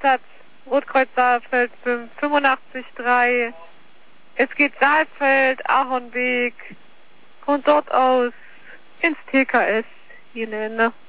Einsatz Rotkreuz Saalfeld 85-3. Es geht Saalfeld, Ahornweg, von dort aus ins TKS hinein.